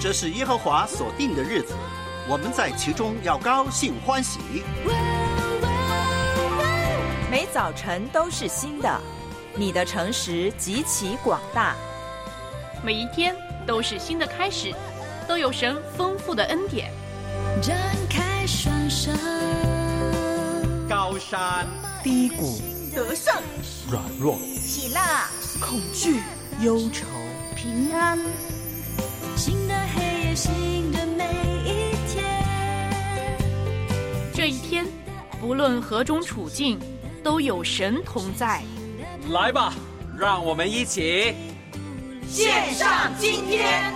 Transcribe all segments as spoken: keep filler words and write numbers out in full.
这是耶和华所定的日子，我们在其中要高兴欢喜。 每早晨都是新的，你的诚实极其广大。 每一天都是新的开始，都有神丰富的恩典。 展开双手， 高山低谷， 得胜软弱， 喜乐恐惧忧愁， 平安， 新的黑夜，新的每一天。 这一天，不论何种处境，都有神同在。 来吧，让我们一起献上今天。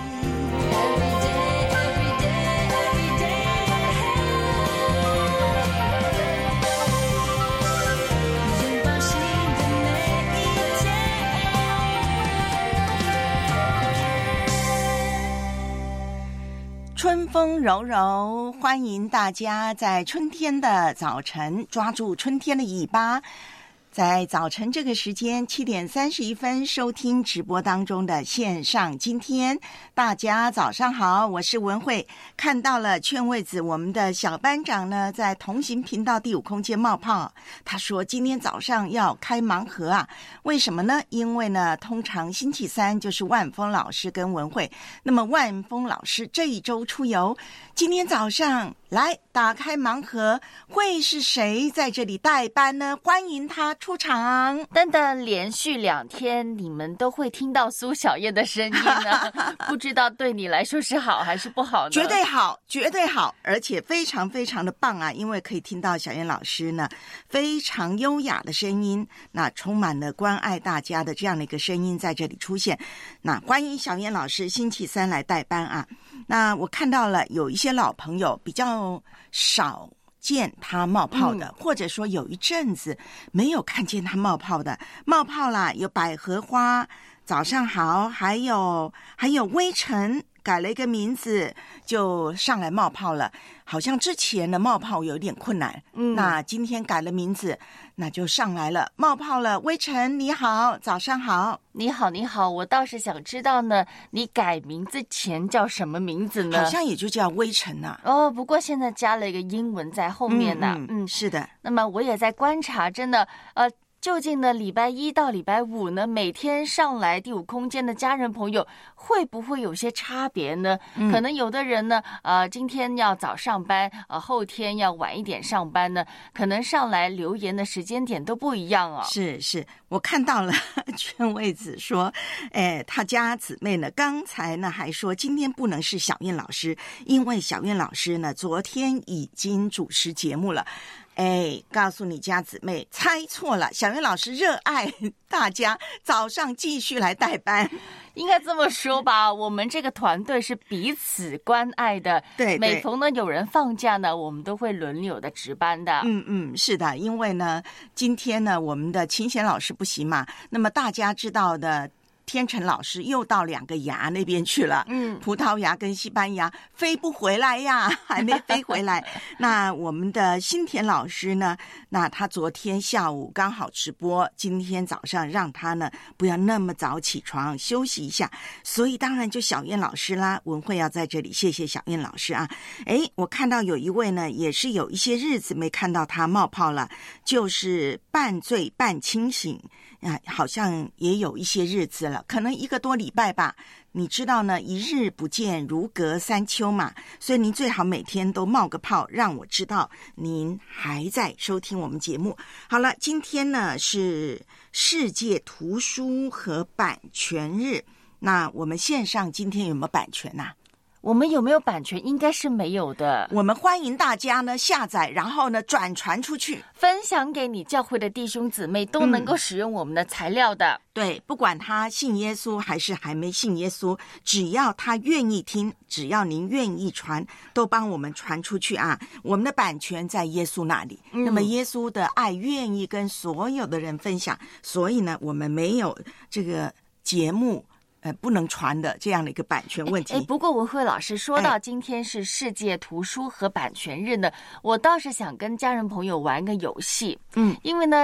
春风柔柔，欢迎大家在春天的早晨抓住春天的尾巴，在早晨这个时间七点三十一分收听直播当中的线上今天。大家早上好，我是文慧。看到了劝慰子，我们的小班长呢在同行频道第五空间冒泡，他说今天早上要开盲盒啊，为什么呢？因为呢通常星期三就是万峰老师跟文慧，那么万峰老师这一周出游，今天早上来打开盲盒，会是谁在这里代班呢？欢迎他出场。 等等，连续两天你们都会听到苏小燕的声音呢，不知道对你来说是好还是不好呢？ 绝对好，绝对好，而且非常非常的棒啊！因为可以听到小燕老师呢非常优雅的声音，那充满了关爱大家的这样的一个声音在这里出现。那欢迎小燕老师星期三来代班啊！那我看到了有一些老朋友比较少见他冒泡的、嗯、或者说有一阵子没有看见他冒泡的，冒泡啦，有百合花，早上好，还有还有微尘改了一个名字就上来冒泡了，好像之前的冒泡有点困难，嗯，那今天改了名字，那就上来了，冒泡了。微尘你好，早上好。 你好你好，我倒是想知道呢，你改名字前叫什么名字呢？ 好像也就叫微尘啊。 哦，不过现在加了一个英文在后面呢、啊。 嗯, 嗯, 嗯是的。 那么我也在观察，真的呃究竟呢礼拜一到礼拜五呢每天上来第五空间的家人朋友会不会有些差别呢、嗯、可能有的人呢呃今天要早上班，呃后天要晚一点上班呢，可能上来留言的时间点都不一样哦。 是是，我看到了劝慰子说哎，他家姊妹呢刚才呢还说今天不能是小燕老师，因为小燕老师呢昨天已经主持节目了。哎，告诉你家姊妹猜错了，小燕老师热爱大家早上继续来代班， 应该这么说吧，我们这个团队是彼此关爱的， 对， 每逢呢有人放假呢，我们都会轮流的值班的。 嗯嗯，是的，因为呢今天呢我们的秦贤老师不行嘛，那么大家知道的天成老师又到两个牙那边去了，嗯，葡萄牙跟西班牙飞不回来呀，还没飞回来。那我们的新田老师呢，那他昨天下午刚好直播，今天早上让他呢不要那么早起床休息一下，所以当然就小燕老师啦，文慧要在这里谢谢小燕老师啊。诶，我看到有一位呢也是有一些日子没看到他冒泡了，就是半醉半清醒啊，好像也有一些日子了，可能一个多礼拜吧。你知道呢，一日不见如隔三秋嘛，所以您最好每天都冒个泡，让我知道您还在收听我们节目。好了，今天呢是世界图书和版权日，那我们线上今天有没有版权啊？ 我们有没有版权？应该是没有的。 我们欢迎大家呢下载，然后呢转传出去， 分享给你教会的弟兄姊妹，都能够使用我们的材料的。 嗯、对，不管他信耶稣还是还没信耶稣，只要他愿意听，只要您愿意传，都帮我们传出去啊！我们的版权在耶稣那里，嗯、那么耶稣的爱愿意跟所有的人分享，所以呢，我们没有这个节目。呃，不能传的这样的一个版权问题。 哎，不过文慧老师说到今天是世界图书和版权日呢，我倒是想跟家人朋友玩个游戏。嗯，因为呢，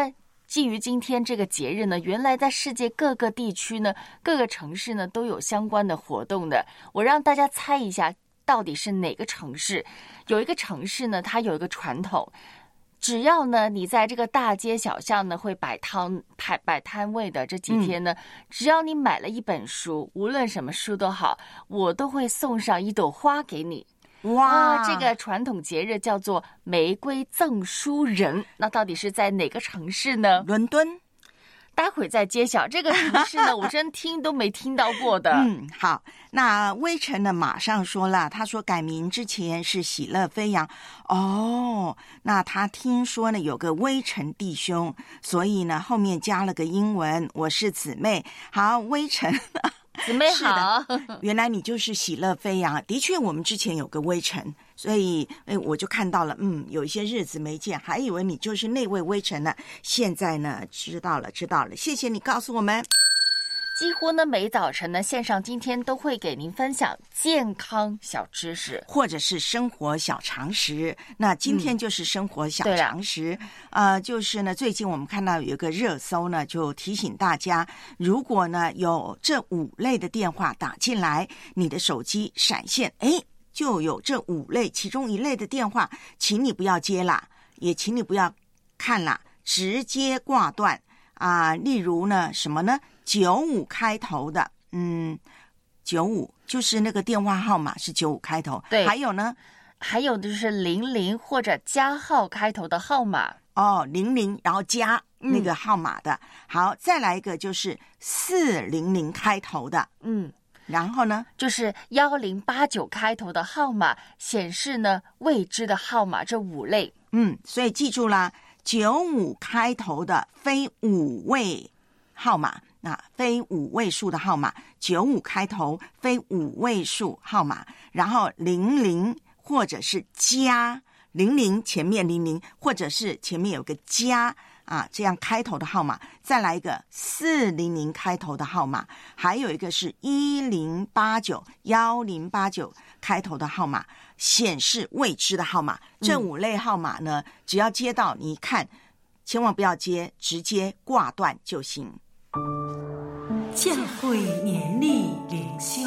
基于今天这个节日呢，原来在世界各个地区呢，各个城市呢都有相关的活动的。我让大家猜一下，到底是哪个城市？有一个城市呢，它有一个传统，只要呢你在这个大街小巷呢会摆摊摆摆摊位的这几天呢、嗯，只要你买了一本书，无论什么书都好，我都会送上一朵花给你。哇、啊，这个传统节日叫做玫瑰赠书人，那到底是在哪个城市呢？ 伦敦。 待会再揭晓。这个城市呢，我真听都没听到过的。 嗯，好，那微尘呢马上说了，他说改名之前是喜乐飞扬。哦，那他听说呢有个微尘弟兄，所以呢后面加了个英文，我是姊妹。好，微尘。 姊妹好， 原来你就是喜乐飞扬。的确，我们之前有个微尘，所以哎，我就看到了，嗯，有一些日子没见，还以为你就是那位微尘呢。现在呢，知道了，知道了，谢谢你告诉我们。 几乎呢，每早晨呢，线上今天都会给您分享健康小知识， 或者是生活小常识。那今天就是生活小常识，嗯、呃，就是呢，最近我们看到有一个热搜呢，就提醒大家，如果呢有这五类的电话打进来，你的手机闪现，哎，就有这五类其中一类的电话，请你不要接啦，也请你不要看啦，直接挂断啊、呃。例如呢，什么呢？九五开头的，嗯，九五就是那个电话号码是九五开头。 对， 还有呢， 还有就是零零或者加号开头的号码。 哦，零零然后加那个号码的。嗯、好，再来一个就是四零零开头的， 嗯， 然后呢就是幺零八九开头的号码，显示呢未知的号码这五类。 嗯，所以记住啦，九五开头的非五位号码。那非五位数的号码，九五开头非五位数号码，然后零零或者是加零零前面零零，或者是前面有个加啊，这样开头的号码，再来一个四零零开头的号码，还有一个是一零八九幺零八九开头的号码，显示未知的号码。这五类号码呢，嗯、只要接到你看，千万不要接，直接挂断就行。 教会年历灵修，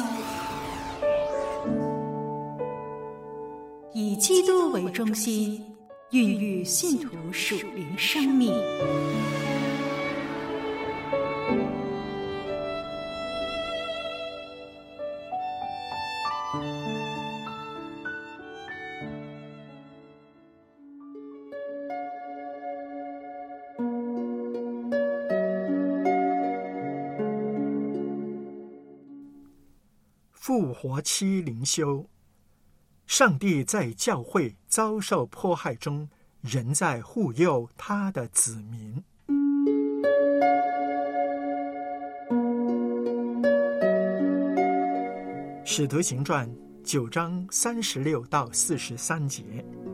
以基督为中心，孕育信徒属灵生命。 复活期灵修，上帝在教会遭受迫害中，仍在护佑他的子民。使徒行传九章三十六到四十三节。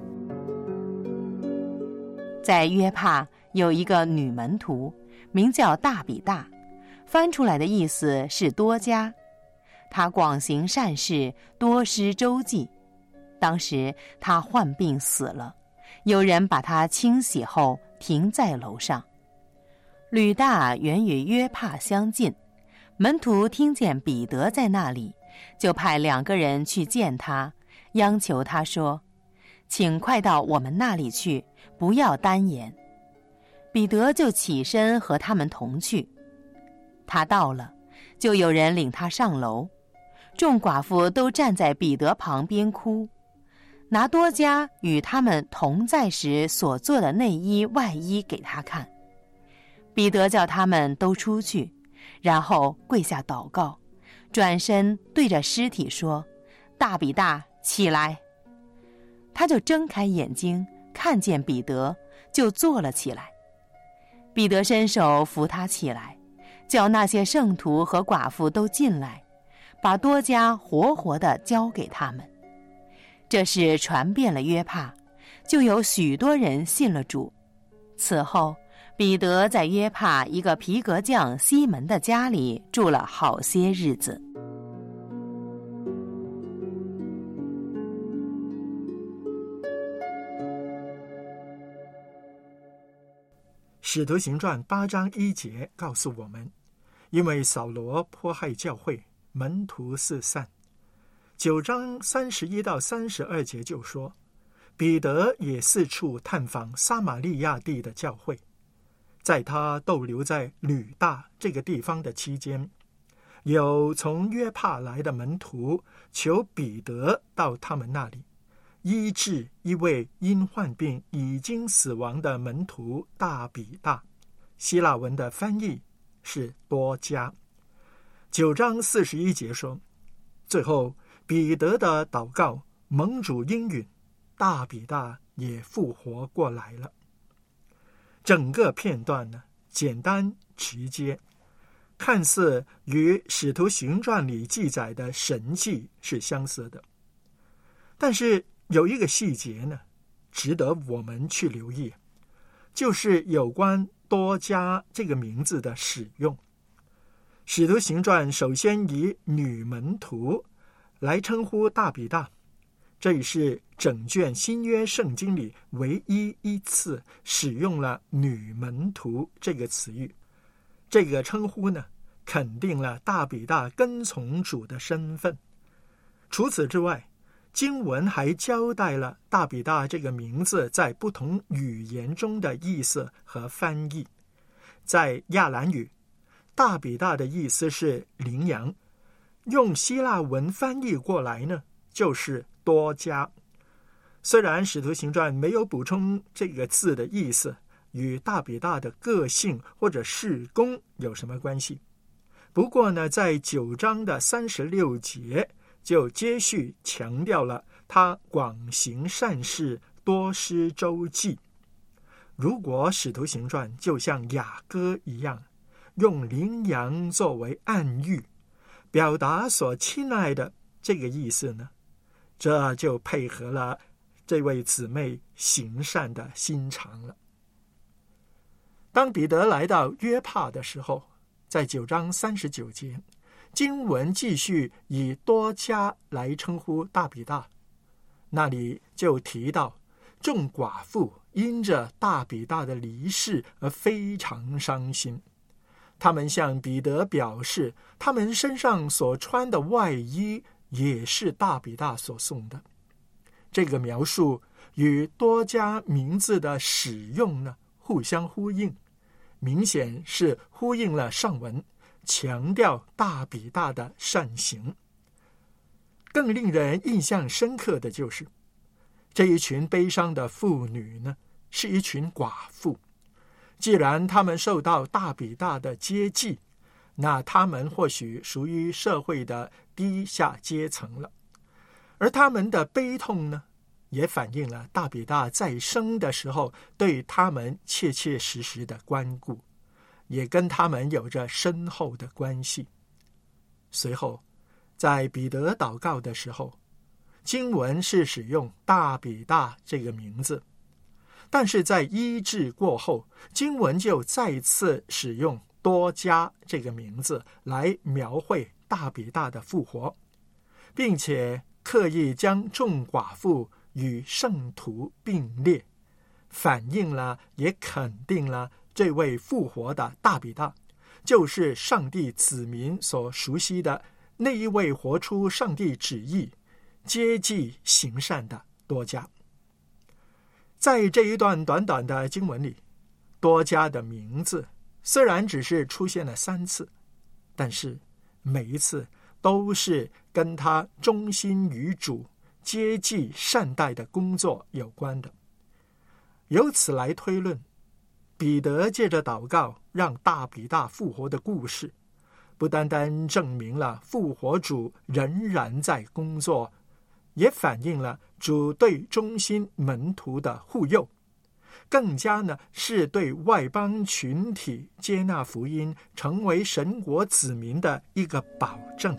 在约帕有一个女门徒，名叫大比大，翻出来的意思是多加。他广行善事，多施周济。当时他患病死了，有人把他清洗后停在楼上。吕大原与约帕相近，门徒听见彼得在那里，就派两个人去见他，央求他说：请快到我们那里去，不要单言。彼得就起身和他们同去。他到了，就有人领他上楼，众寡妇都站在彼得旁边哭，拿多加与他们同在时所做的内衣外衣给他看。彼得叫他们都出去，然后跪下祷告，转身对着尸体说：大比大，起来。他就睁开眼睛，看见彼得，就坐了起来。彼得伸手扶他起来，叫那些圣徒和寡妇都进来，把多加活活地交给他们。这事传遍了约帕，就有许多人信了主。此后，彼得在约帕一个皮革匠西门的家里住了好些日子。 使徒行传八章一节告诉我们，因为扫罗迫害教会，门徒四散。九章三十一到三十二节就说，彼得也四处探访撒玛利亚地的教会。在他逗留在吕大这个地方的期间，有从约帕来的门徒求彼得到他们那里医治一位因患病已经死亡的门徒大比大，希腊文的翻译是多加。九章四十一节说，最后彼得的祷告蒙主应允，大比大也复活过来了。整个片段呢，简单直接，看似与使徒行传里记载的神迹是相似的，但是有一个细节呢，值得我们去留意，就是有关多加这个名字的使用。使徒行传首先以女门徒来称呼大比大，这也是整卷新约圣经里唯一一次使用了女门徒这个词语。这个称呼呢，肯定了大比大跟从主的身份。除此之外，经文还交代了大比大这个名字在不同语言中的意思和翻译。在亚兰语，大比大的意思是羚羊，用希腊文翻译过来呢，就是多加。虽然使徒行传没有补充这个字的意思与大比大的个性或者事工有什么关系，不过呢，在九章的三十六节就接续强调了他广行善事，多施周济。如果使徒行传就像雅歌一样，用羚羊作为暗喻，表达所亲爱的这个意思呢，这就配合了这位姊妹行善的心肠了。当彼得来到约帕的时候，在九章三十九节，经文继续以多加来称呼大比大，那里就提到众寡妇因着大比大的离世而非常伤心，他们向彼得表示，他们身上所穿的外衣也是大比大所送的。这个描述与多加名字的使用呢，互相呼应，明显是呼应了上文，强调大比大的善行。更令人印象深刻的就是，这一群悲伤的妇女呢，是一群寡妇。既然他们受到大比大的接济，那他们或许属于社会的低下阶层了。而他们的悲痛呢，也反映了大比大在生的时候对他们切切实实的关顾，也跟他们有着深厚的关系。随后在彼得祷告的时候，经文是使用大比大这个名字，但是在医治过后，经文就再次使用多加这个名字来描绘大比大的复活，并且刻意将众寡妇与圣徒并列，反映了也肯定了这位复活的大比大就是上帝子民所熟悉的那一位活出上帝旨意、接济行善的多加。在这一段短短的经文里，多加的名字虽然只是出现了三次，但是每一次都是跟他忠心于主、接济善待的工作有关的。由此来推论，彼得借着祷告让大比大复活的故事，不单单证明了复活主仍然在工作，也反映了主对忠心门徒的护佑，更加呢是对外邦群体接纳福音、成为神国子民的一个保证。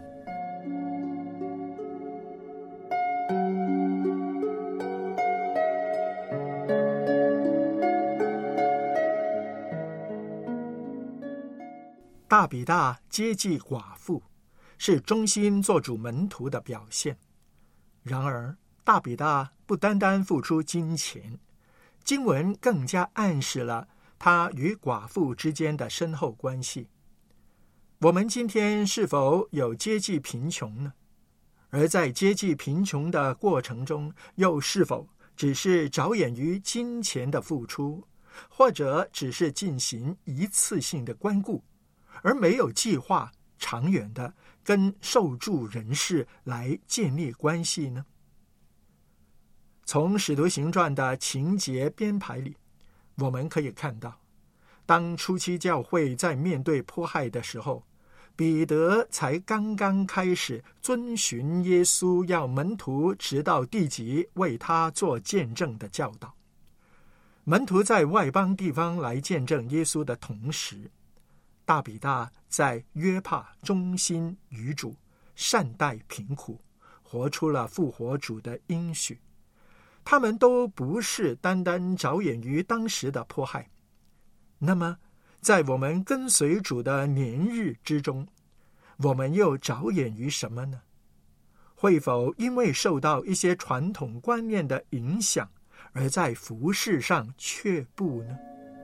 大比大接济寡妇，是忠心做主门徒的表现。然而大比大不单单付出金钱，经文更加暗示了他与寡妇之间的深厚关系。我们今天是否有接济贫穷呢？而在接济贫穷的过程中，又是否只是着眼于金钱的付出，或者只是进行一次性的关顾，而没有计划长远的跟受助人士来建立关系呢？从使徒行传的情节编排里，我们可以看到，当初期教会在面对迫害的时候，彼得才刚刚开始遵循耶稣要门徒直到地极为他做见证的教导。门徒在外邦地方来见证耶稣的同时，大比大在约帕忠心于主，善待贫苦，活出了复活主的应许。他们都不是单单着眼于当时的迫害。那么在我们跟随主的年日之中，我们又着眼于什么呢？会否因为受到一些传统观念的影响，而在服事上却步呢？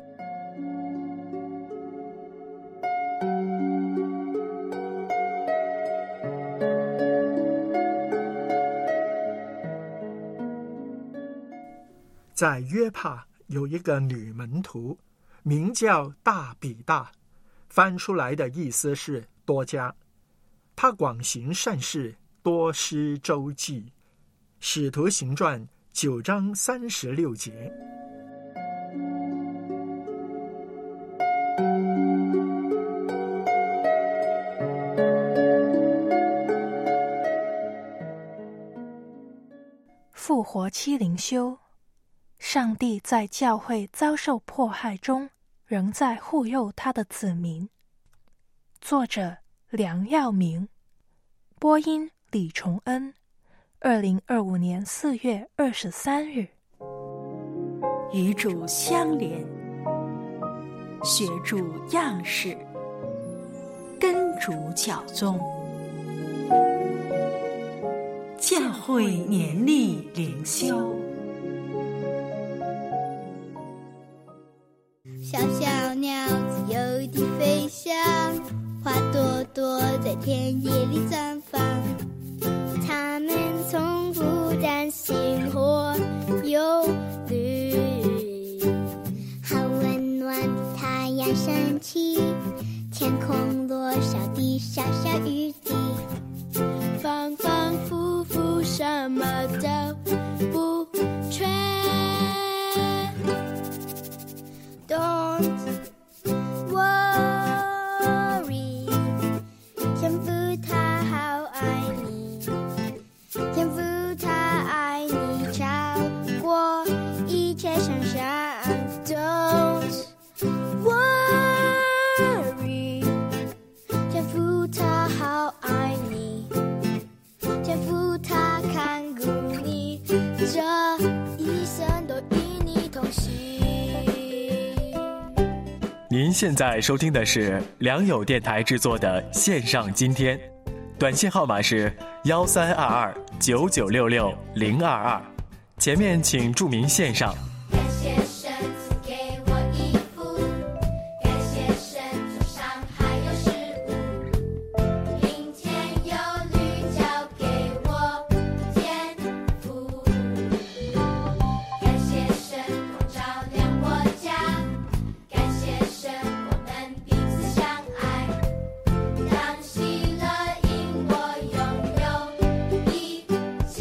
在约帕有一个女门徒，名叫大比大，翻出来的意思是多加。她广行善事，多施周济。使徒行传九章三十六节。 复活期灵修，上帝在教会遭受迫害中，仍在护佑他的子民。作者梁耀明，播音李崇恩，二零二五年四月二十三日。 与主相连，学主样式，跟主脚踪。教会年历灵修。 小小鸟自由地飞翔，花朵朵在田野里绽放，它们从不担心或忧虑。好温暖，太阳升起，天空落下的小小雨滴，反反复复，什么都不缺。Don't worry， 天父他好爱你，天父他爱你超过一切想象。Don't worry， 天父他好爱你，天父他看顾你，这一生都与你同行。 您现在收听的是良友电台制作的线上今天，短信号码是幺三二二九九六六零二二，前面请注明线上。 感谢神赐给我衣服，感谢神从伤还有食物，明天有绿交给我天赋，感谢神光照亮我家，感谢神我们彼此相爱，让喜乐因我拥有一切。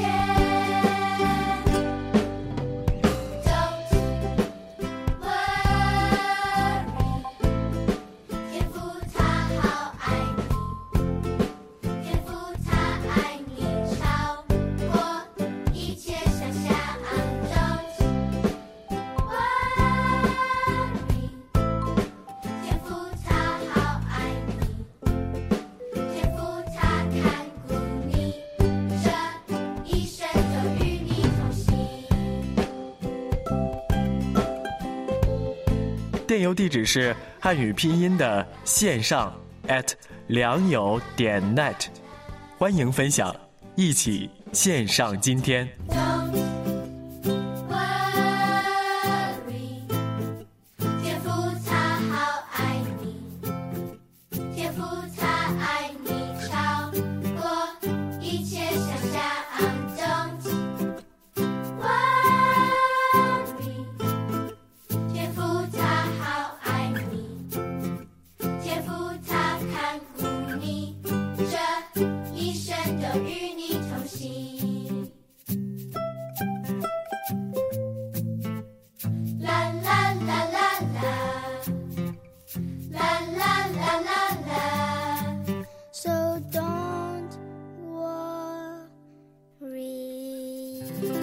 电邮地址是汉语拼音的线上 at 良友点 net， 欢迎分享，一起线上今天。 Don't worry， 天父与你同行。啦啦啦啦啦，啦啦啦啦啦。So don't worry。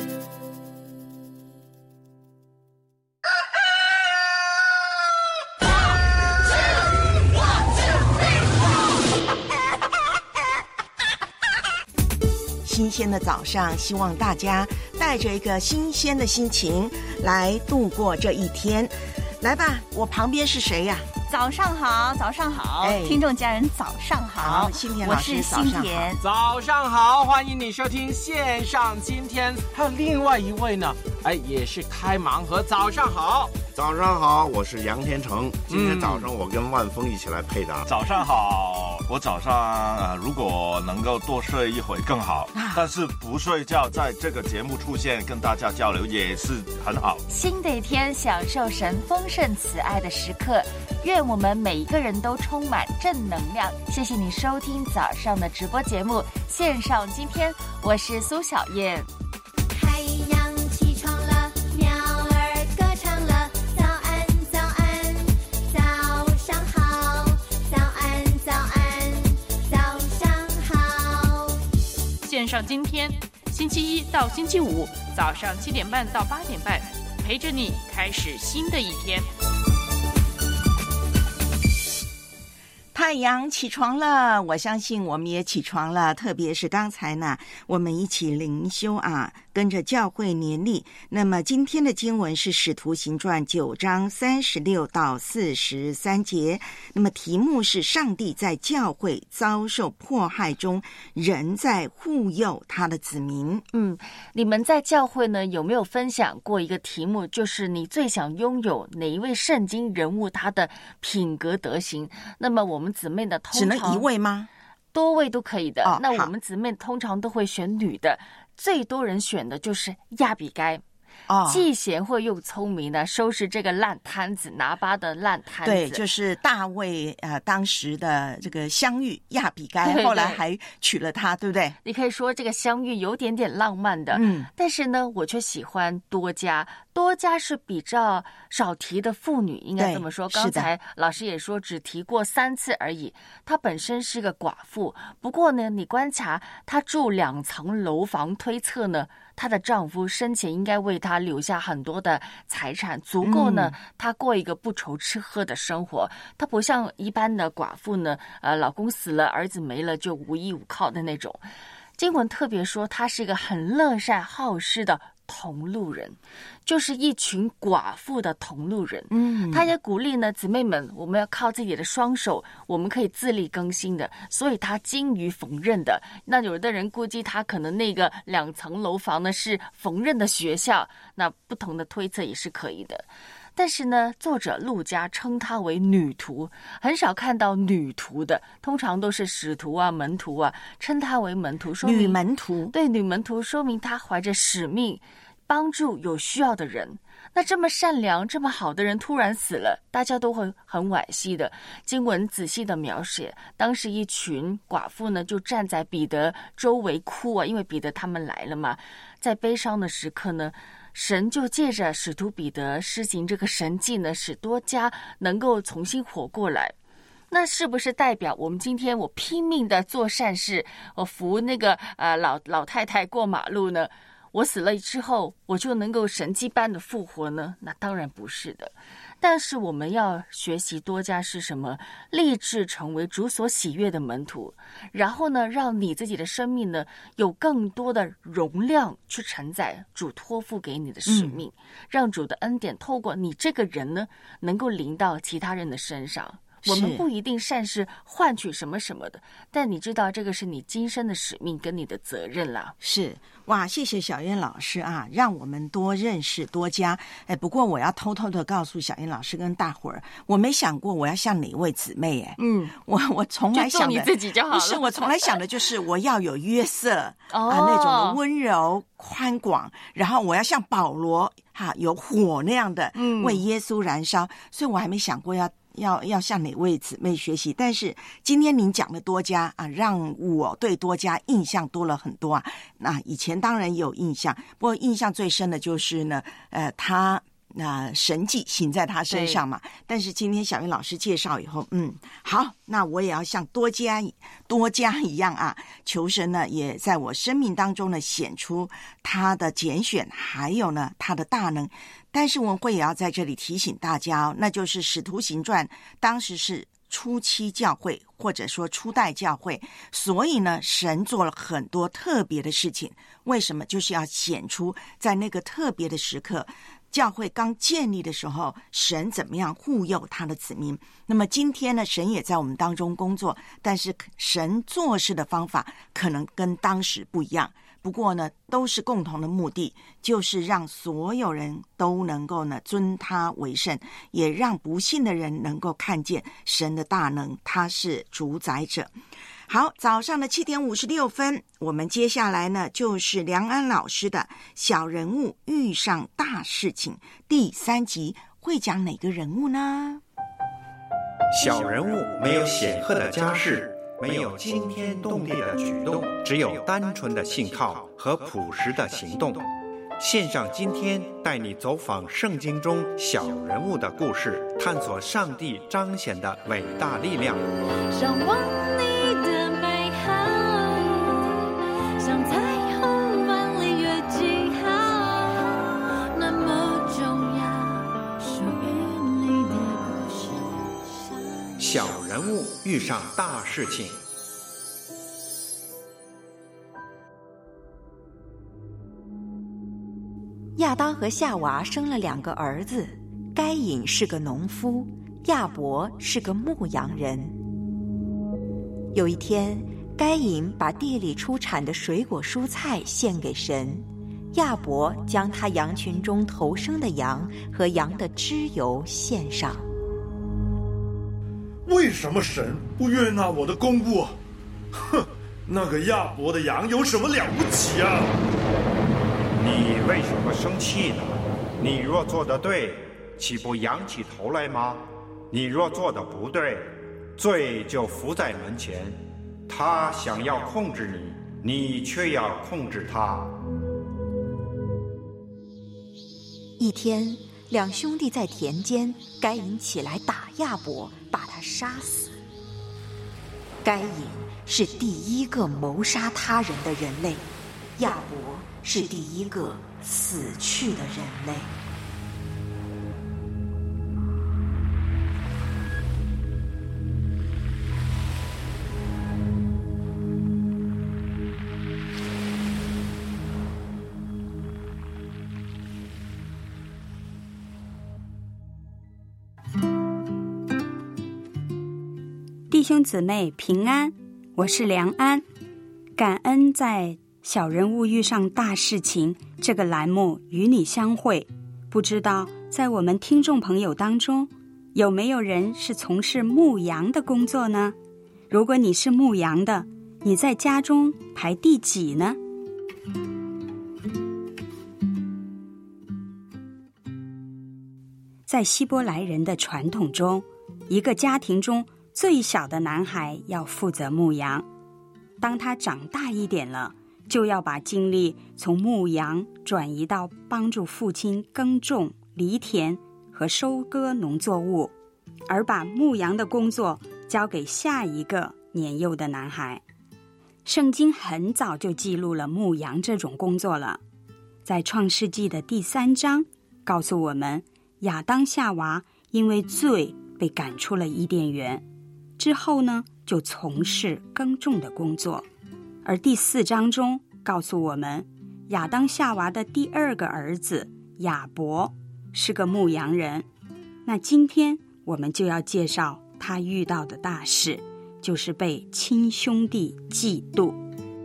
新鲜的早上，希望大家带着一个新鲜的心情来度过这一天。来吧，我旁边是谁呀？ 早上好，早上好，哎、听众家人早上好， 好，新田老师， 我是新田， 早上好，欢迎你收听线上今天。还有另外一位呢，哎，也是开盲盒，早上好。 早上好，我是杨天成。今天早上我跟万峰一起来配搭。 嗯、早上好，我早上、呃、如果能够多睡一会更好，啊、但是不睡觉，在这个节目出现跟大家交流也是很好。 新的一天，享受神丰盛慈爱的时刻，愿我们每一个人都充满正能量。谢谢你收听早上的直播节目线上今天，我是苏小燕。 太阳起床了，鸟儿歌唱了，早安早安，早上好，早安早安，早上好。 线上今天，星期一到星期五早上七点半到八点半，陪着你开始新的一天。 太阳起床了，我相信我们也起床了，特别是刚才呢，我们一起灵修啊，跟着教会年历。那么今天的经文是《使徒行传》九章三十六到四十三节，那么题目是上帝在教会遭受迫害中，仍在护佑他的子民。 嗯，你们在教会呢有没有分享过一个题目，就是你最想拥有哪一位圣经人物他的品格德行？那么我们姊妹呢，通常只能一位吗？ 多位都可以的。 哦、 那我们姊妹通常都会选女的，最多人选的就是亚比该。哦，既贤惠又聪明的收拾这个烂摊子，拿巴的烂摊子。 对，就是大卫呃当时的这个相遇亚比该， 对对， 后来还娶了她，对不对？ 你可以说这个相遇有点点浪漫的， 嗯， 但是呢，我却喜欢多加。多加是比较少提的妇女，应该这么说。刚才老师也说只提过三次而已。她本身是个寡妇，不过呢，你观察她住两层楼房，推测呢，她的丈夫生前应该为她留下很多的财产，足够呢，嗯、她过一个不愁吃喝的生活。她不像一般的寡妇呢，呃，老公死了，儿子没了，就无依无靠的那种。经文特别说，她是一个很乐善好施的同路人，就是一群寡妇的同路人。嗯，他也鼓励呢姊妹们，我们要靠自己的双手，我们可以自力更新的，所以他精于缝纫的。那有的人估计他可能那个两层楼房呢是缝纫的学校，那不同的推测也是可以的。但是呢，作者路加称她为女徒，很少看到女徒的，通常都是使徒啊、门徒啊，称她为门徒，说明女门徒。 对，女门徒说明她怀着使命，帮助有需要的人。那这么善良、这么好的人突然死了，大家都会很惋惜的。经文仔细的描写，当时一群寡妇呢，就站在彼得周围哭啊，因为彼得他们来了嘛。在悲伤的时刻呢，神就借着使徒彼得施行这个神迹呢，使多加能够重新活过来。那是不是代表我们今天我拼命的做善事，我扶那个呃老老太太过马路呢？我死了之后，我就能够神迹般的复活呢？那当然不是的。但是我们要学习多加是什么？立志成为主所喜悦的门徒，然后呢，让你自己的生命呢有更多的容量去承载主托付给你的使命，嗯、让主的恩典透过你这个人呢，能够临到其他人的身上。我们不一定善事换取什么什么的，但你知道这个是你今生的使命跟你的责任啦。 是哇，谢谢小燕老师啊，让我们多认识多加。哎，不过我要偷偷的告诉小燕老师跟大伙儿，我没想过我要像哪位姊妹哎，嗯，我我从来想的就做你自己就好了， 不是我从来想的就是我要有约瑟、哦、啊那种的温柔宽广，然后我要像保罗哈、啊、有火那样的为耶稣燃烧，嗯、所以我还没想过要要要向哪位姊妹学习？但是今天您讲的多加啊，让我对多加印象多了很多啊。那以前当然也有印象，不过印象最深的就是呢，呃，他那、呃、神迹行在他身上嘛。但是今天小云老师介绍以后，嗯，好，那我也要像多加多加一样啊，求神呢也在我生命当中呢显出他的拣选，还有呢他的大能。但是文慧也要在这里提醒大家哦，那就是《使徒行传》当时是初期教会，或者说初代教会，所以呢，神做了很多特别的事情。为什么？就是要显出在那个特别的时刻，教会刚建立的时候，神怎么样护佑他的子民。那么今天呢，神也在我们当中工作，但是神做事的方法可能跟当时不一样。不过呢，都是共同的目的，就是让所有人都能够呢尊他为圣，也让不信的人能够看见神的大能，他是主宰者。好，早上的七点五十六分，我们接下来呢就是梁安老师的小人物遇上大事情第三集，会讲哪个人物呢？ 小人物没有显赫的家世，没有惊天动地的举动，只有单纯的信靠和朴实的行动。线上今天带你走访圣经中小人物的故事，探索上帝彰显的伟大力量。 向往你的美好，像彩虹万里越记号，那么重要，属于你的故事。 小人物遇上大事情。 亚当和夏娃生了两个儿子，该隐是个农夫，亚伯是个牧羊人。有一天，该隐把地里出产的水果蔬菜献给神，亚伯将他羊群中头生的羊和羊的脂油献上。 为什么神不悦纳我的公物？哼，那个亚伯的羊有什么了不起啊？ 你为什么生气呢？你若做得对，岂不仰起头来吗？你若做得不对，罪就伏在门前。他想要控制你，你却要控制他。 一天，两兄弟在田间，该隐起来打亚伯，把他杀死。该隐是第一个谋杀他人的人类，亚伯是第一个死去的人类。 弟兄姊妹平安，我是梁安。感恩在小人物遇上大事情这个栏目与你相会。不知道在我们听众朋友当中，有没有人是从事牧羊的工作呢？如果你是牧羊的，你在家中排第几呢？在希伯来人的传统中，一个家庭中最小的男孩要负责牧羊，当他长大一点了，就要把精力从牧羊转移到帮助父亲耕种、犁田和收割农作物，而把牧羊的工作交给下一个年幼的男孩。圣经很早就记录了牧羊这种工作了，在创世纪的第三章告诉我们，亚当夏娃因为罪被赶出了伊甸园，之后呢，就从事耕种的工作。而第四章中告诉我们，亚当夏娃的第二个儿子亚伯是个牧羊人。那今天我们就要介绍他遇到的大事，就是被亲兄弟嫉妒。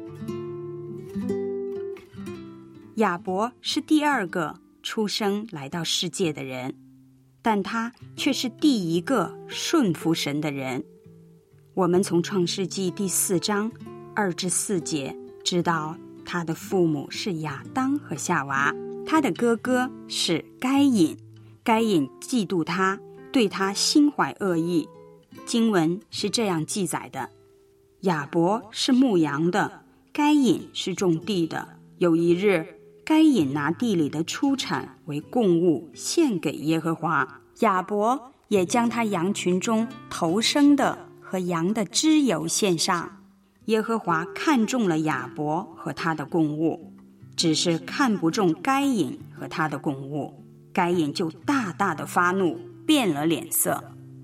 亚伯是第二个出生来到世界的人，但他却是第一个顺服神的人。我们从创世纪第四章二至四节知道，他的父母是亚当和夏娃，他的哥哥是该隐，该隐嫉妒他， 对他心怀恶意。经文是这样记载的：亚伯是牧羊的，该隐是种地的。有一日，该隐拿地里的出产为供物献给耶和华，亚伯也将他羊群中头生的和羊的脂油献上。耶和华看中了亚伯和他的供物，只是看不中该隐和他的供物。该隐就大大的发怒，变了脸色。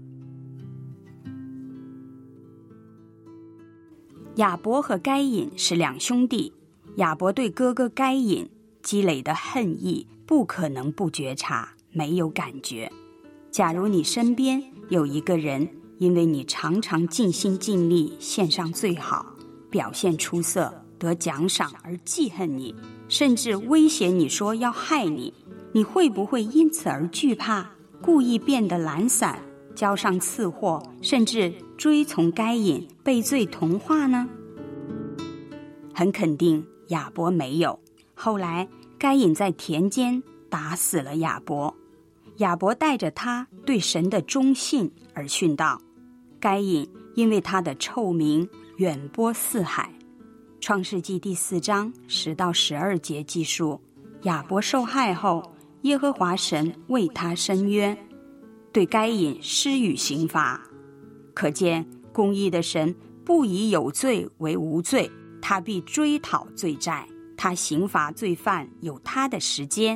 亚伯和该隐是两兄弟，亚伯对哥哥该隐积累的恨意不可能不觉察，没有感觉。假如你身边有一个人，因为你常常尽心尽力献上最好，表现出色，得奖赏而记恨你，甚至威胁你说要害你，你会不会因此而惧怕，故意变得懒散，交上次货，甚至追从该隐，被罪同化呢？很肯定亚伯没有。后来该隐在田间打死了亚伯，亚伯带着他对神的忠信而殉道。该隐因为他的臭名远播四海。创世纪第四章十到十二节记述，亚伯受害后，耶和华神为他伸冤，对该隐施予刑罚。可见公义的神不以有罪为无罪，他必追讨罪债，他刑罚罪犯有他的时间。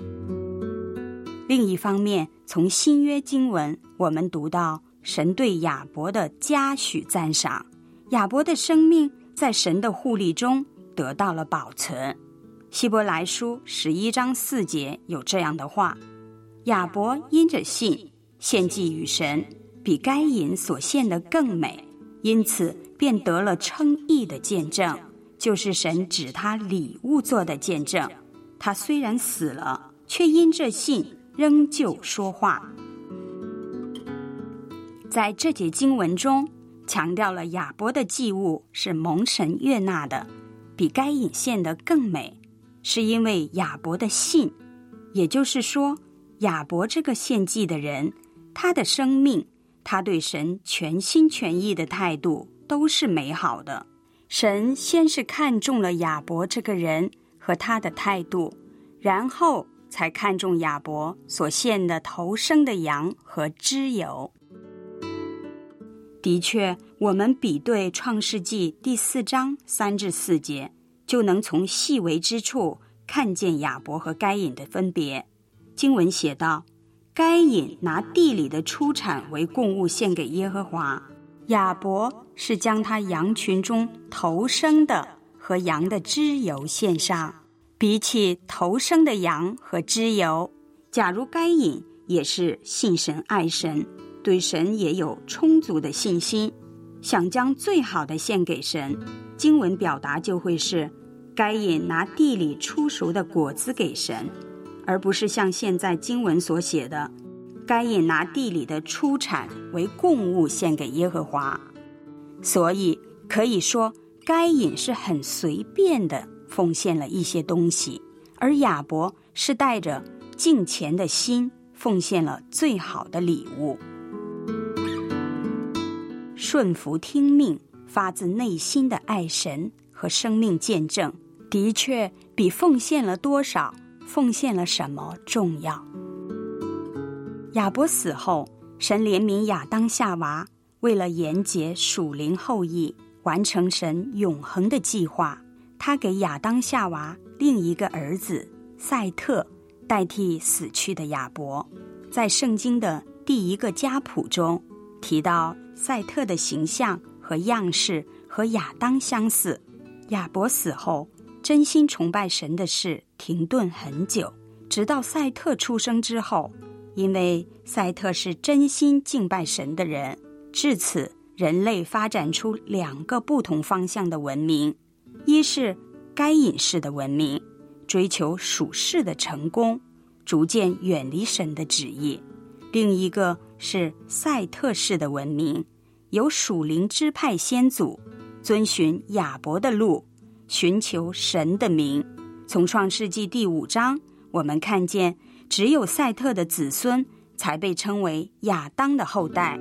另一方面，从新约经文我们读到神对亚伯的嘉许赞赏，亚伯的生命在神的护理中得到了保存。希伯来书十一章四节有这样的话：亚伯因着信献祭与神，比该隐所献的更美，因此便得了称义的见证，就是神指他礼物做的见证。他虽然死了，却因这信仍旧说话。在这节经文中强调了亚伯的祭物是蒙神悦纳的，比该隐献的更美，是因为亚伯的信。也就是说，亚伯这个献祭的人，他的生命，他对神全心全意的态度都是美好的。神先是看中了亚伯这个人和他的态度，然后才看中亚伯所献的头生的羊和脂油。的确，我们比对创世纪第四章三至四节，就能从细微之处看见亚伯和该隐的分别。经文写道，该隐拿地里的出产为供物献给耶和华，亚伯是将他羊群中头生的和羊的脂油献上。比起头生的羊和脂油，假如该隐也是信神爱神，对神也有充足的信心，想将最好的献给神，经文表达就会是该隐拿地里出熟的果子给神，而不是像现在经文所写的该隐拿地里的出产为供物献给耶和华。所以可以说该隐是很随便的奉献了一些东西，而亚伯是带着敬虔的心奉献了最好的礼物。顺服听命，发自内心的爱神和生命见证，的确比奉献了多少、奉献了什么重要。亚伯死后，神怜悯亚当夏娃，为了延结属灵后裔，完成神永恒的计划，他给亚当夏娃另一个儿子赛特，代替死去的亚伯。在圣经的第一个家谱中提到，赛特的形象和样式和亚当相似。亚伯死后，真心崇拜神的事停顿很久，直到赛特出生之后，因为赛特是真心敬拜神的人，至此人类发展出两个不同方向的文明，一是该隐式的文明，追求属世的成功，逐渐远离神的旨意；另一个是赛特式的文明，由属灵支派先祖遵循亚伯的路，寻求神的名。从创世纪第五章，我们看见只有赛特的子孙才被称为亚当的后代。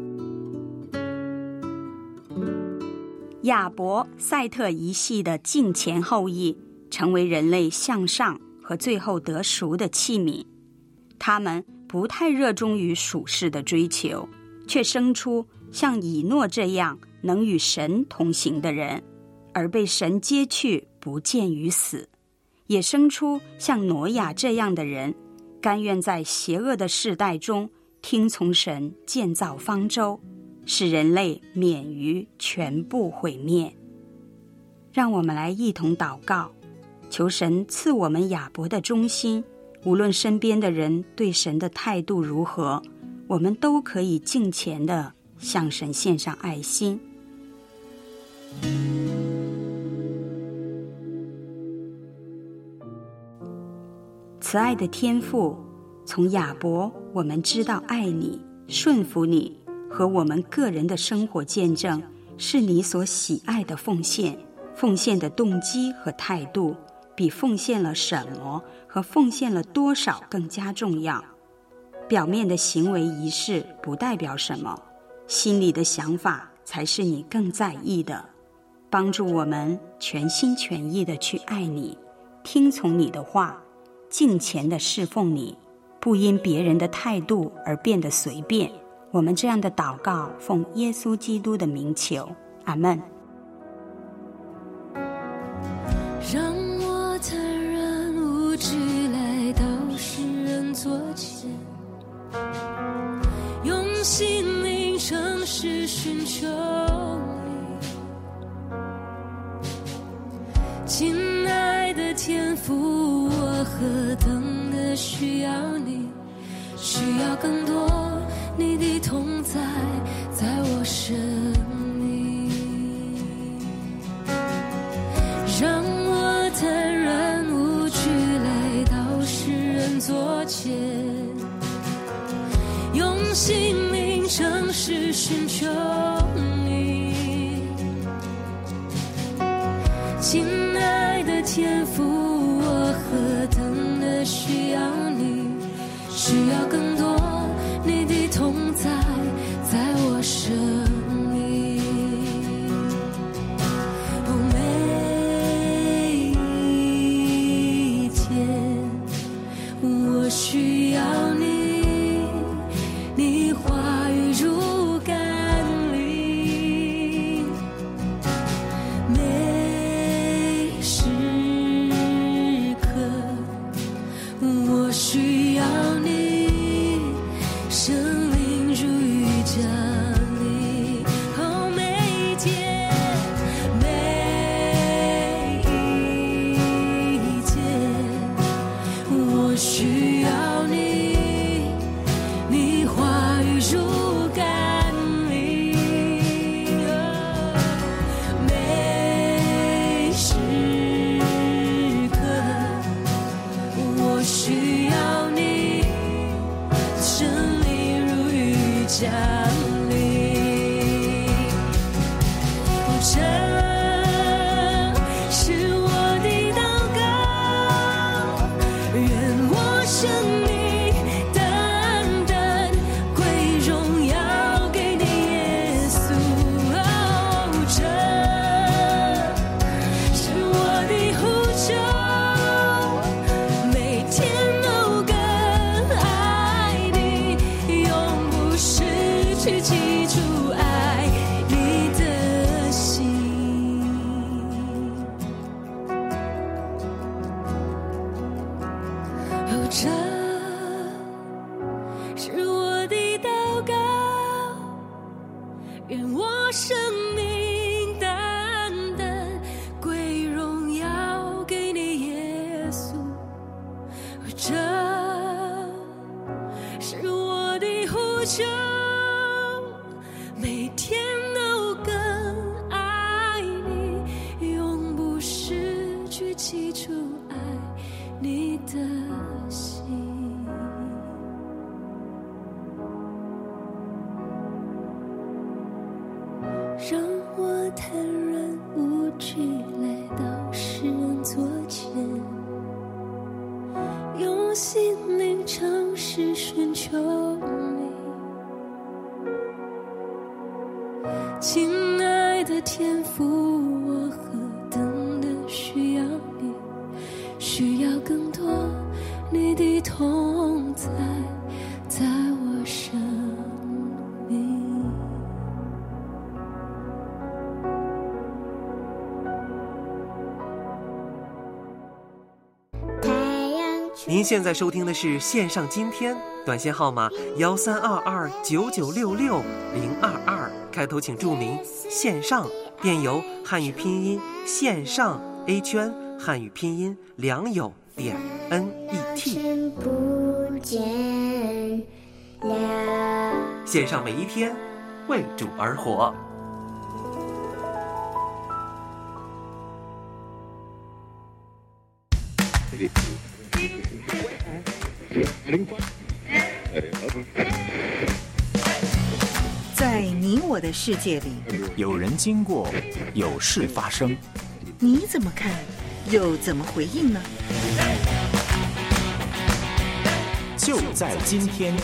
亚伯、赛特一系的近前后裔，成为人类向上和最后得赎的器皿。他们不太热衷于属世的追求，却生出像以诺这样能与神同行的人，而被神接去，不见于死；也生出像挪亚这样的人，甘愿在邪恶的世代中听从神建造方舟，使人类免于全部毁灭。让我们来一同祷告，求神赐我们亚伯的忠心，无论身边的人对神的态度如何，我们都可以敬虔地向神献上爱心。慈爱的天父，从亚伯我们知道爱你、顺服你和我们个人的生活见证是你所喜爱的奉献，奉献的动机和态度比奉献了什么和奉献了多少更加重要。表面的行为仪式不代表什么，心里的想法才是你更在意的。帮助我们全心全意地去爱你，听从你的话，敬虔地侍奉你，不因别人的态度而变得随便。我们这样的祷告，奉耶稣基督的名求，阿们。 让我坦然无惧来到世人座前，用心灵诚实寻求你。亲爱的天父，我何等的需要你，需要更多你的同在在我生命，让我坦然无惧来到世人座前，用心灵诚实寻求你。亲爱的天父，我何等的需要你，需要更多你的同在在我生命。哦，每一天我需要你，你话语如甘霖，每时刻我需要你，生命如雨降临。哦，每一天每一天我需要你，你话语如甘霖，每时刻我需要你，生命如雨降临。哦，这是我的祷告，愿我生命单单归荣耀给你耶稣。哦，这是我的呼求，每天都更爱你，永不失去记住爱你的心。哦，这是我的祷告，愿我生命单单归荣耀给你耶稣。哦，这是我的呼求，每天都更爱你，永不失去记住爱你的心。让我坦然无惧来到世人座前，用心灵城市寻求你。亲爱的天父，我何等的需要你，需要更多你的同在在我生命。 您现在收听的是线上今天，短信号码幺三二二九九六六零二二，开头请注明线上，电邮汉语拼音线上 A 圈汉语拼音良友点 N E T。线上每一天，为主而活。 在你我的世界里， 有人经过，有事发生， 你怎么看，又怎么回应呢？ 就在今天。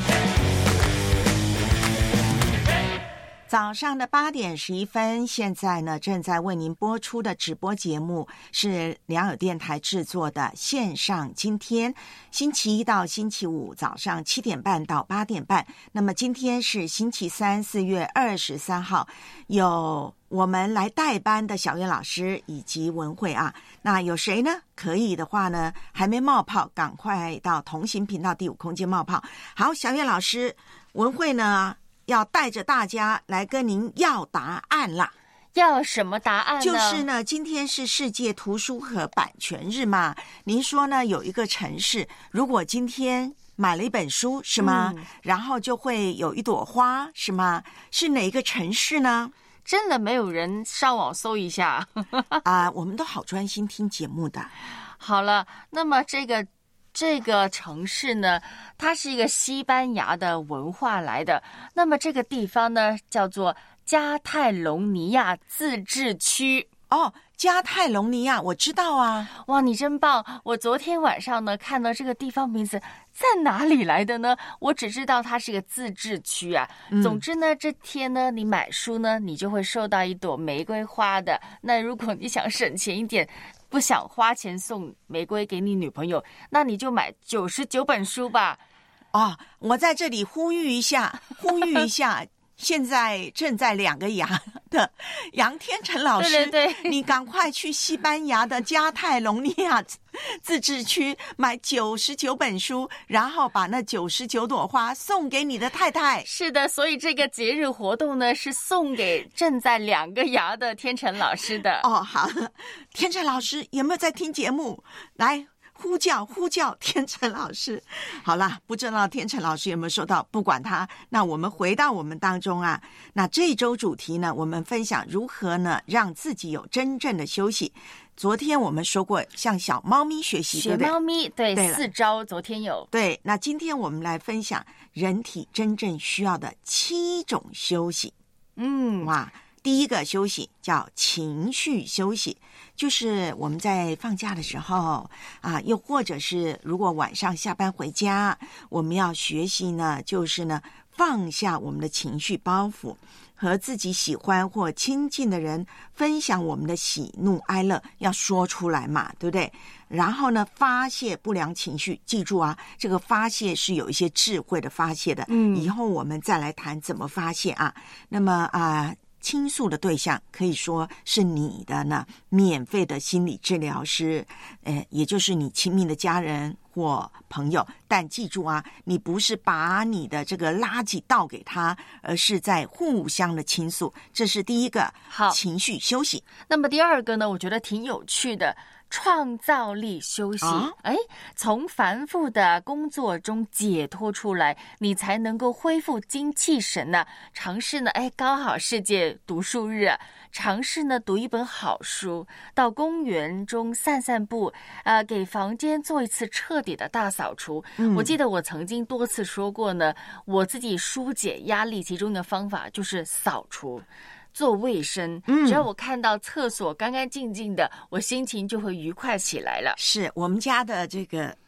早上的八点十一分，现在呢正在为您播出的直播节目是良友电台制作的线上今天，星期一到星期五早上七点半到八点半。那么今天是星期三，四月二十三号，有我们来代班的小月老师以及文慧啊。那有谁呢？可以的话呢，还没冒泡，赶快到同行频道第五空间冒泡。好，小月老师，文慧呢？要带着大家来跟您要答案啦。 要什么答案呢？ 就是呢，今天是世界图书和版权日嘛。您说呢，有一个城市，如果今天买了一本书，是吗？嗯、然后就会有一朵花，是吗？是哪一个城市呢？ 真的没有人上网搜一下啊？我们都好专心听节目的。 好了，那么这个。这个城市呢，它是一个西班牙的文化来的。那么这个地方呢，叫做加泰隆尼亚自治区。 哦，加泰隆尼亚，我知道啊。 哇，你真棒！我昨天晚上呢，看到这个地方名字在哪里来的呢？我只知道它是个自治区啊。嗯、总之呢，这天呢，你买书呢，你就会收到一朵玫瑰花的。那如果你想省钱一点，不想花钱送玫瑰给你女朋友，那你就买九十九本书吧。 哦，我在这里呼吁一下，呼吁一下，现在正在两个牙的杨天成老师， 对对对， 你赶快去西班牙的加泰隆尼亚自治区买九十九本书，然后把那九十九朵花送给你的太太。 是的，所以这个节日活动呢，是送给正在两个牙的天成老师的。 哦，好，天成老师有没有在听节目？来。呼叫呼叫天成老师。好啦，不知道天成老师有没有收到，不管他。那我们回到我们当中啊，那这一周主题呢，我们分享如何呢让自己有真正的休息。昨天我们说过向小猫咪学习， 学猫咪，对，对四招昨天有。 对，那今天我们来分享人体真正需要的七种休息。 嗯， 哇，第一个休息叫情绪休息，就是我们在放假的时候啊，又或者是如果晚上下班回家，我们要学习呢，就是呢放下我们的情绪包袱，和自己喜欢或亲近的人分享我们的喜怒哀乐，要说出来嘛，对不对？然后呢，发泄不良情绪，记住啊，这个发泄是有一些智慧的发泄的。嗯，以后我们再来谈怎么发泄啊。那么啊。倾诉的对象可以说是你的呢免费的心理治疗师，呃，也就是你亲密的家人或朋友。但记住啊，你不是把你的这个垃圾倒给他，而是在互相的倾诉。这是第一个好情绪休息。 那么第二个呢，我觉得挺有趣的。创造力休息，哎、啊，从繁复的工作中解脱出来，你才能够恢复精气神呢、啊。尝试呢，哎，刚好世界读书日、啊，尝试呢读一本好书，到公园中散散步，呃，给房间做一次彻底的大扫除。嗯、我记得我曾经多次说过呢，我自己疏解压力其中的方法就是扫除。做卫生，只要我看到厕所干干净净的，我心情就会愉快起来了。 是我们家的这个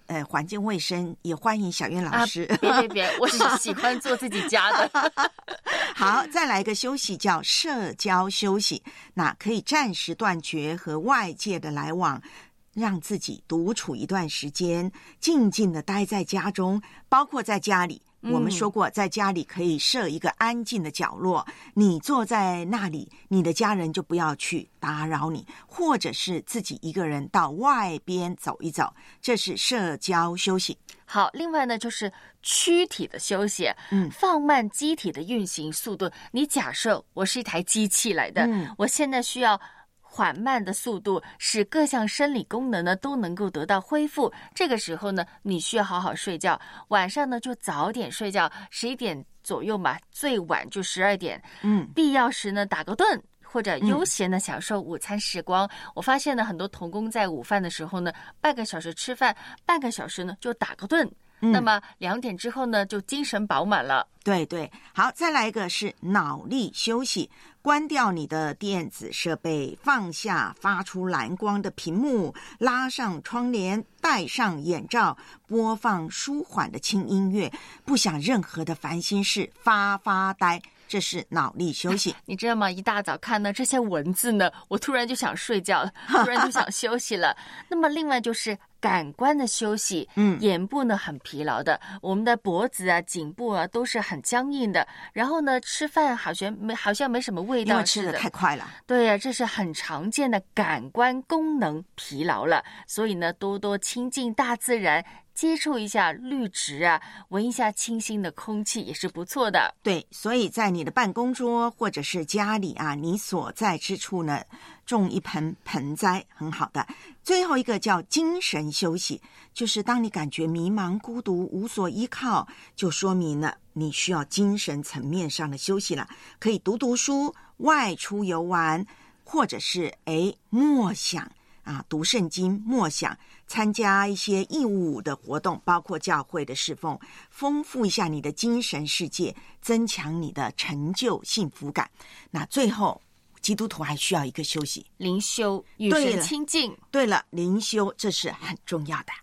呃环境卫生，也欢迎小燕老师。 啊、别别别，我是喜欢做自己家的。 好，再来一个休息叫社交休息，那可以暂时断绝和外界的来往，让自己独处一段时间，静静的待在家中，包括在家里。我们说过，在家里可以设一个安静的角落，你坐在那里，你的家人就不要去打扰你，或者是自己一个人到外边走一走，这是社交休息。 好，另外呢就是躯体的休息，嗯，放慢机体的运行速度。你假设我是一台机器来的，嗯，我现在需要缓慢的速度，使各项生理功能呢都能够得到恢复。这个时候呢，你需要好好睡觉，晚上呢就早点睡觉，十一点左右嘛，最晚就十二点。嗯，必要时呢打个盹，或者悠闲的享受午餐时光。嗯、我发现呢，很多童工在午饭的时候呢，半个小时吃饭，半个小时呢就打个盹。嗯、那么两点之后呢，就精神饱满了。 对对，好，再来一个是脑力休息，关掉你的电子设备，放下发出蓝光的屏幕，拉上窗帘，戴上眼罩，播放舒缓的轻音乐，不想任何的烦心事，发发呆。这是脑力休息。 你知道吗？一大早看呢这些文字呢，我突然就想睡觉了，突然就想休息了。那么另外就是感官的休息，嗯，眼部呢很疲劳的，我们的脖子啊、颈部啊都是很僵硬的。然后呢，吃饭好像没好像没什么味道， 因为吃的太快了。 对呀、啊，这是很常见的感官功能疲劳了。所以呢，多多亲近大自然。接触一下绿植啊，闻一下清新的空气也是不错的。 对，所以在你的办公桌或者是家里啊，你所在之处呢，种一盆盆栽，很好的。最后一个叫精神休息，就是当你感觉迷茫、孤独、无所依靠，就说明了你需要精神层面上的休息了。可以读读书、外出游玩，或者是哎默想。啊，读圣经、默想，参加一些义务的活动，包括教会的侍奉，丰富一下你的精神世界，增强你的成就幸福感。那最后，基督徒还需要一个休息， 灵修，与神亲近。 对了，灵修这是很重要的。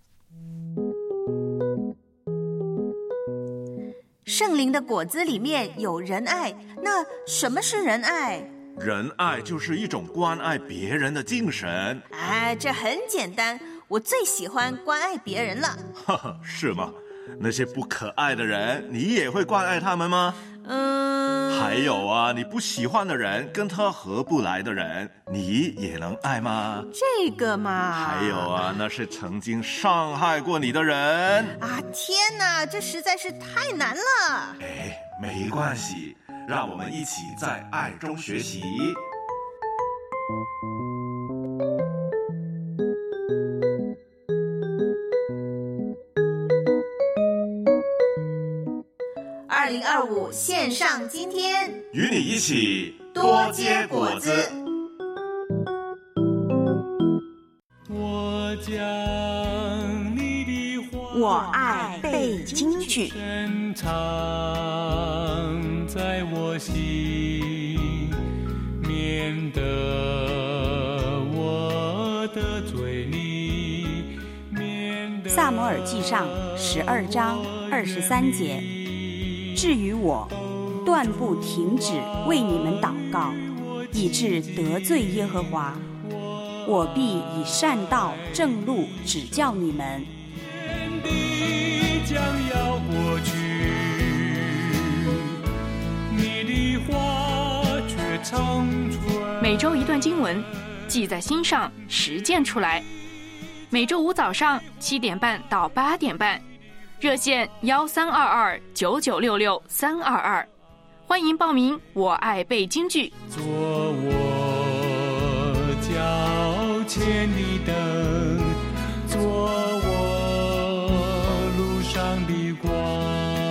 圣灵的果子里面有仁爱，那什么是仁爱？ 仁爱就是一种关爱别人的精神。 哎，这很简单，我最喜欢关爱别人了。 哈哈，是吗？那些不可爱的人，你也会关爱他们吗？嗯。还有啊，你不喜欢的人，跟他合不来的人，你也能爱吗？ 这个嘛。 还有啊，那是曾经伤害过你的人。 啊，天哪，这实在是太难了。 哎，没关系。让我们一起在爱中学习。 二零二五线上今天， 与你一起多结果子。 我将你的话， 我爱背京剧。 在我心，免得我的嘴里。 撒母耳记上十二章二十三节，至于我，断不停止为你们祷告，以致得罪耶和华。我必以善道正路指教你们。 天地将要过去， 每周一段经文，记在心上，实践出来。每周五早上七点半到八点半，热线幺三二二九九六六三二二，欢迎报名。我爱背京剧。 做我脚前的灯，做我路上的光。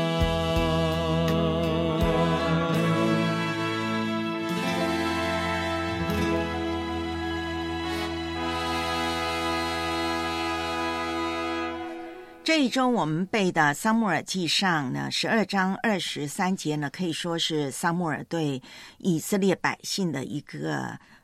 这一周我们背的撒母耳记上呢，十二章二十三节呢，可以说是撒母耳对以色列百姓的一个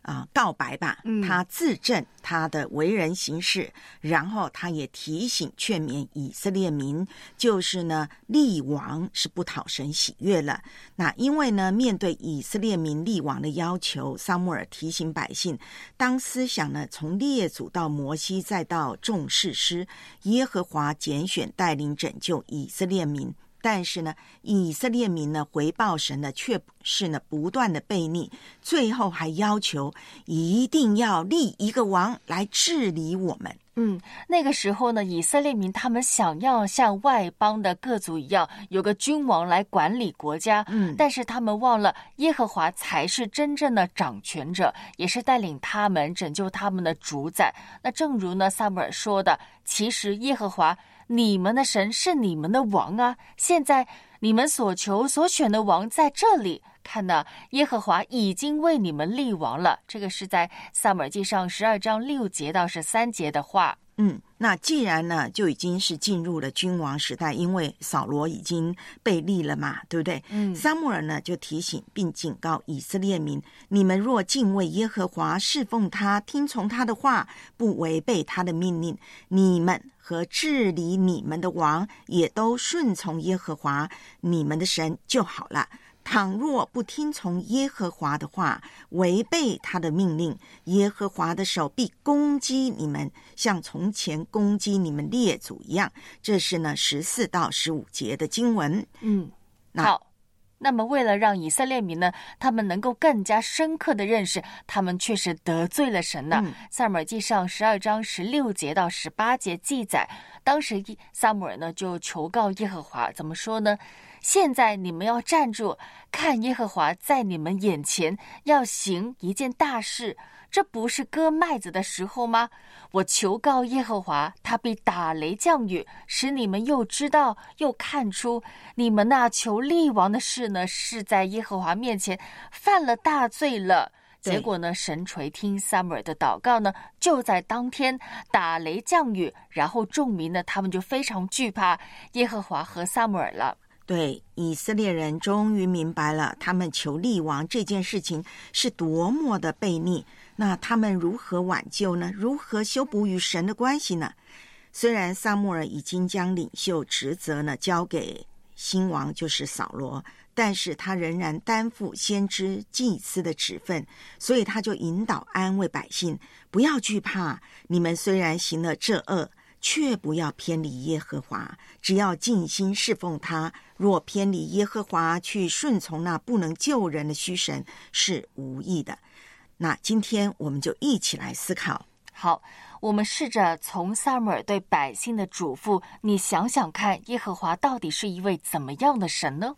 啊、呃、告白吧，他自证他的为人行事，然后他也提醒劝勉以色列民，就是呢立王是不讨神喜悦了。那因为呢面对以色列民立王的要求，撒母耳提醒百姓，当思想呢从列祖到摩西再到众士师，耶和华拣选带领拯救以色列民，但是呢以色列民呢回报神呢却是呢不断的悖逆，最后还要求一定要立一个王来治理我们。 嗯，那个时候呢，以色列民他们想要像外邦的各族一样，有个君王来管理国家。嗯，但是他们忘了耶和华才是真正的掌权者，也是带领他们拯救他们的主宰。那正如呢撒母耳说的，其实耶和华你们的神是你们的王啊，现在你们所求所选的王在这里，看呢，耶和华已经为你们立王了。这个是在撒母耳记上十二章六节到十三节的话。 嗯，那既然呢就已经是进入了君王时代，因为扫罗已经被立了嘛，对不对？嗯，撒母耳呢就提醒并警告以色列民，你们若敬畏耶和华，侍奉他，听从他的话，不违背他的命令，你们和治理你们的王也都顺从耶和华你们的神就好了。倘若不听从耶和华的话，违背他的命令，耶和华的手必攻击你们，像从前攻击你们列祖一样。这是呢十四到十五节的经文。 嗯，好。那么为了让以色列民呢，他们能够更加深刻的认识他们确实得罪了神呢，嗯、撒母耳记上十二章十六节到十八节记载，当时撒母耳呢就求告耶和华，怎么说呢？现在你们要站住，看耶和华在你们眼前要行一件大事，这不是割麦子的时候吗？我求告耶和华，他必打雷降雨，使你们又知道又看出，你们那求立王的事呢，是在耶和华面前犯了大罪了。结果呢，神垂听撒母耳的祷告呢，就在当天打雷降雨，然后众民呢，他们就非常惧怕耶和华和撒母耳了。 对，以色列人终于明白了他们求立王这件事情是多么的悖逆，那他们如何挽救呢？如何修补与神的关系呢？虽然撒母耳已经将领袖职责呢交给新王，就是扫罗，但是他仍然担负先知祭司的职分，所以他就引导安慰百姓，不要惧怕，你们虽然行了这恶，却不要偏离耶和华，只要尽心侍奉他，若偏离耶和华，去顺从那不能救人的虚神，是无益的。那今天我们就一起来思考。 好，我们试着从撒母耳对百姓的嘱咐，你想想看，耶和华到底是一位怎么样的神呢？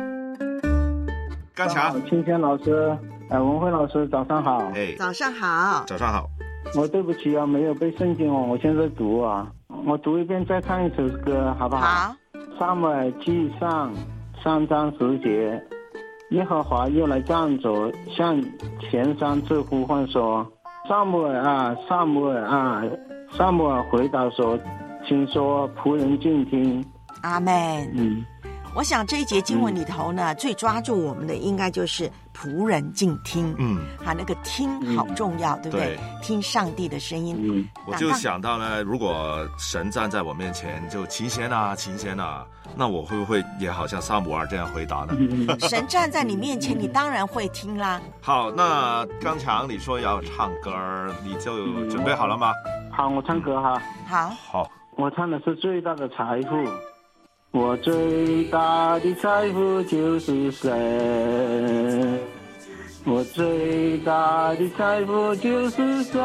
刚强， 青仙老师，呃，文慧老师，早上好。 哎，早上好。 早上好。 我对不起啊，没有背圣经哦，我现在读啊，我读一遍再唱一首歌，好不好？ 好。 撒母耳记上三章十节，耶和华又来站着，向前三次呼唤说：“撒母耳啊，撒母耳啊！”撒母耳回答说：“请说，仆人静听。” 阿们。 嗯。 我想这一节经文里头呢，嗯、最抓住我们的应该就是仆人静听。嗯，啊，那个听好重要，嗯、对不对？对，听上帝的声音。 嗯，我就想到呢，如果神站在我面前，就琴弦啊，琴弦啊，那我会不会也好像撒母耳这样回答呢？ 神站在你面前，你当然会听啦。 好，那刚强你说要唱歌，你就准备好了吗？ 嗯、好，我唱歌哈。 好。 好， 我唱的是最大的财富。我最大的财富就是神，我最大的财富就是神，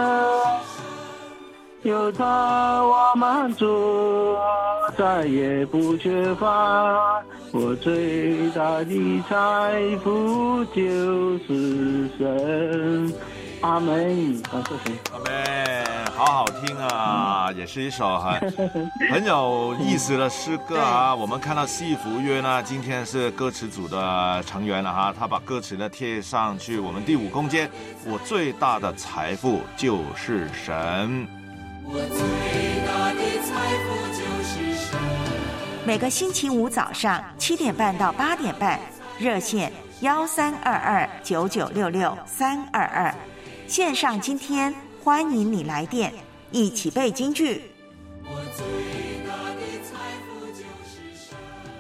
有他我满足，再也不缺乏。我最大的财富就是神。阿门，感谢神。 阿门，好好听啊，也是一首很很有意思的诗歌啊。我们看到西福约呢，今天是歌词组的成员了哈，他把歌词呢贴上去。我们第五空间，我最大的财富就是神。 我最大的财富就是神。 每个星期五早上七点半到八点半，热线幺三二二九九六六三二二。线上今天欢迎你来电，一起背京剧。 我最大的财富就是神。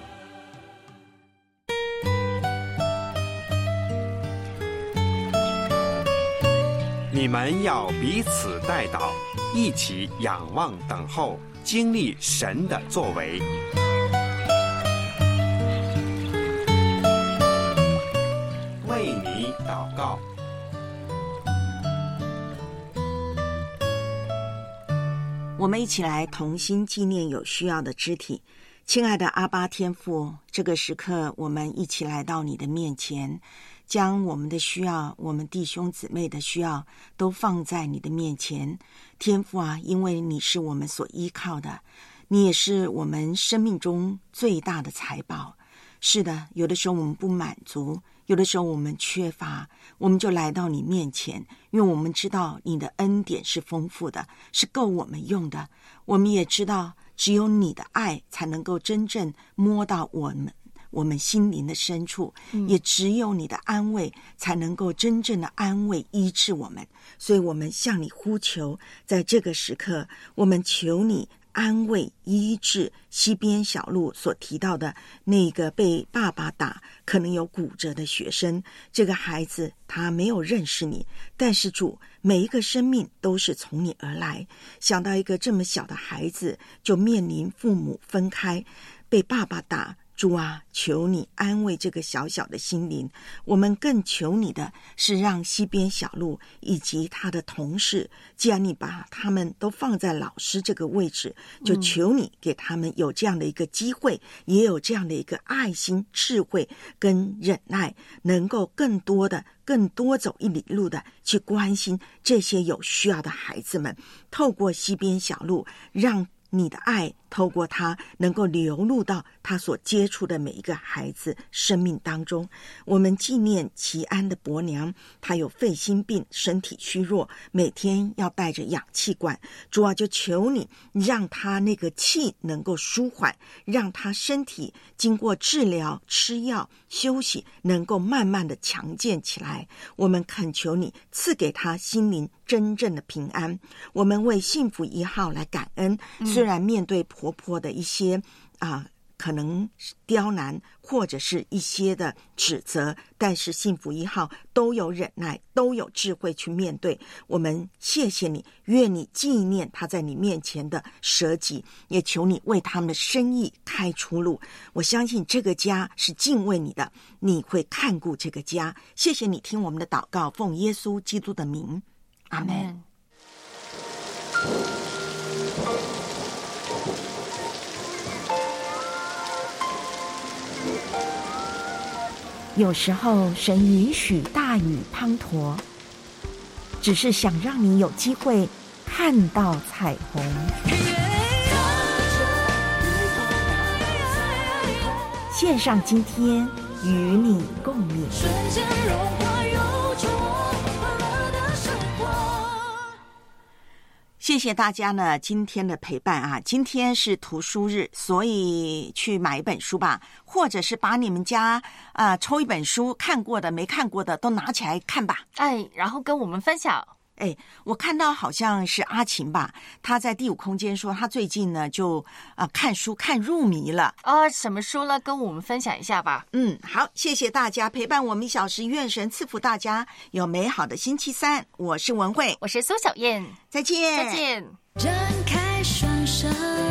你们要彼此代祷，一起仰望等候，经历神的作为。为你祷告。 我们一起来同心纪念有需要的肢体。亲爱的阿爸天父，这个时刻我们一起来到你的面前，将我们的需要，我们弟兄姊妹的需要都放在你的面前。天父啊，因为你是我们所依靠的，你也是我们生命中最大的财宝。是的，有的时候我们不满足，有的时候我们缺乏，我们就来到你面前，因为我们知道你的恩典是丰富的，是够我们用的。我们也知道只有你的爱才能够真正摸到我们我们心灵的深处、嗯、也只有你的安慰才能够真正的安慰医治我们。所以我们向你呼求，在这个时刻我们求你安慰医治西边小路所提到的那个被爸爸打可能有骨折的学生。这个孩子他没有认识你，但是主，每一个生命都是从你而来。想到一个这么小的孩子就面临父母分开，被爸爸打，主啊，求你安慰这个小小的心灵。我们更求你的是让西边小路以及他的同事，既然你把他们都放在老师这个位置，就求你给他们有这样的一个机会、嗯、也有这样的一个爱心、智慧跟忍耐，能够更多的更多走一里路的去关心这些有需要的孩子们。透过西边小路，让你的爱透过他能够流入到他所接触的每一个孩子生命当中。我们纪念齐安的伯娘，她有肺心病，身体虚弱，每天要带着氧气管。主啊，就求你让她那个气能够舒缓，让她身体经过治疗、吃药、休息，能够慢慢的强健起来。我们恳求你赐给她心灵真正的平安。我们为幸福一号来感恩、嗯、虽然面对婆婆的一些啊、呃，可能刁难或者是一些的指责，但是幸福一号都有忍耐，都有智慧去面对。我们谢谢你，愿你纪念他在你面前的舍己，也求你为他们的生意开出路。我相信这个家是敬畏你的，你会看顾这个家。谢谢你听我们的祷告，奉耶稣基督的名，阿们。 有时候神允许大雨滂沱，只是想让你有机会看到彩虹。线上今天与你共勉。 谢谢大家呢今天的陪伴啊！今天是图书日，所以去买一本书吧，或者是把你们家啊、呃、抽一本书，看过的没看过的都拿起来看吧。 哎，然后跟我们分享。 哎，我看到好像是阿琴吧，他在第五空间说他最近呢就啊、呃、看书看入迷了。 啊、哦，什么书呢？跟我们分享一下吧。 嗯，好，谢谢大家陪伴我们一小时，愿神赐福大家有美好的星期三。我是文慧， 我是苏小燕， 再见， 再见。 张开双手。